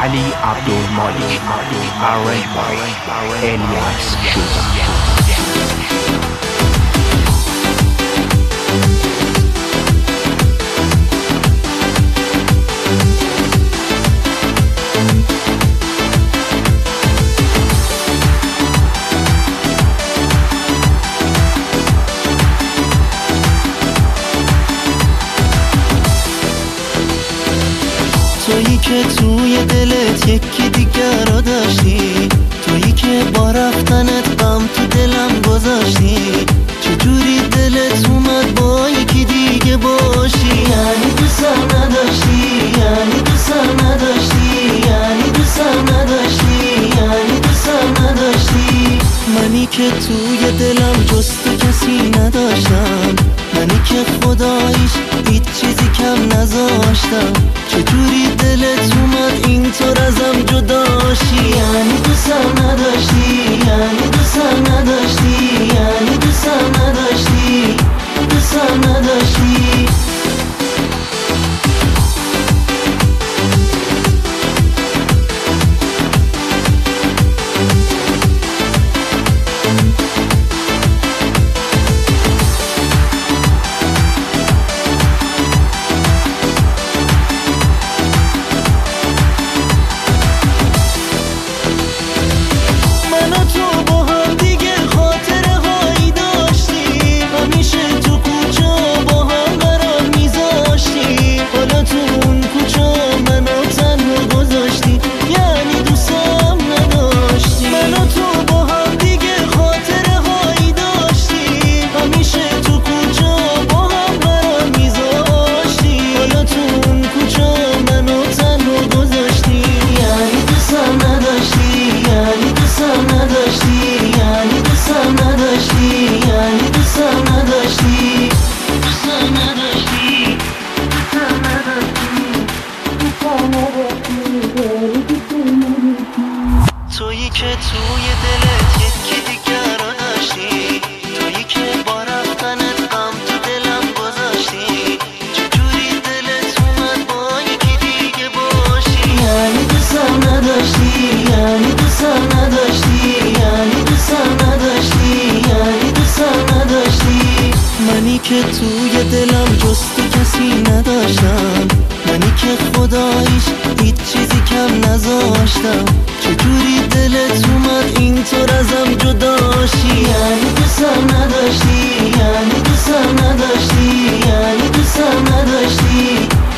علی عبدالمالک arranged by الیاس شوزا. تویی که توی دلت یکی دیگر رو داشتی، تویی که با رفتنت غم تو دلم گذاشتی. چجوری دلت اومد با یکی دیگه باشی؟ یعنی دوستم نداشتی، یعنی دوستم نداشتی، یعنی دوستم نداشتی، یعنی دوستم نداشتی. منی که توی دلم جز تو کسی نداشتم، منی که خداییش هیچ چیزی کم نذاشتم. چجوری دلت اومد اینطور ازم جداشی؟ یعنی دوستم نداشتی، یعنی دوستم نداشتی، یعنی دوستم نداشتی، دوستم نداشتی. تویی که توی دلت یکی دیگر رو داشتی، تویی که با رفتنت غم تو دلم گذاشتی. چجوری دلت اومد با یکی دیگه باشی؟ یعنی دوستم نداشتی، یعنی دوستم نداشتی، یعنی دوستم نداشتی، یعنی دوستم نداشتی. منی که توی دلم جز تو کسی نداشتم، منی که خداییش هیچ چیزی کم نذاشتم. چجوری دلت اومد اینطور ازم جداشی؟ یعنی دوستم نداشتی، یعنی دوستم نداشتی، یعنی دوستم نداشتی،